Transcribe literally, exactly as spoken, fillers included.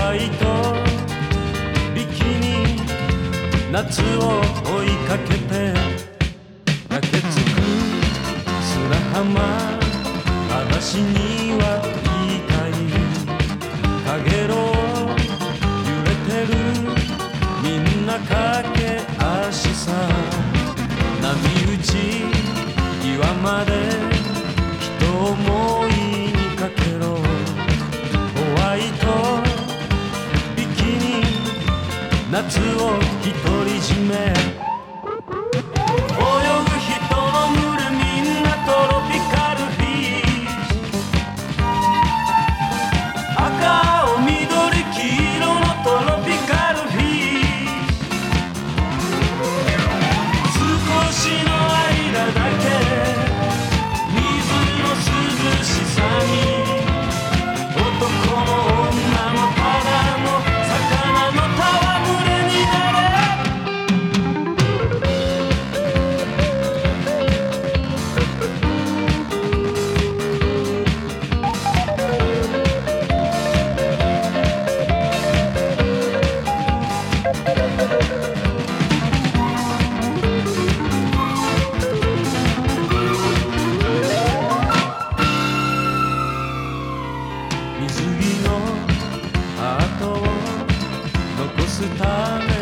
ワイトビキニ夏を追いかけて焼けつく砂浜裸足には言いたいかげろう揺れてるみんな駆け足さ波打ち岩まで人思いにかけろホワイトビキニ夏を独り占め泳ぐ人の群れみんなトロピカルフィッシュ赤青緑黄色のトロピカルフィッシュ少しの間だけ水の涼しさに男も女もただの魚の戯れになれ水着のハートを残すため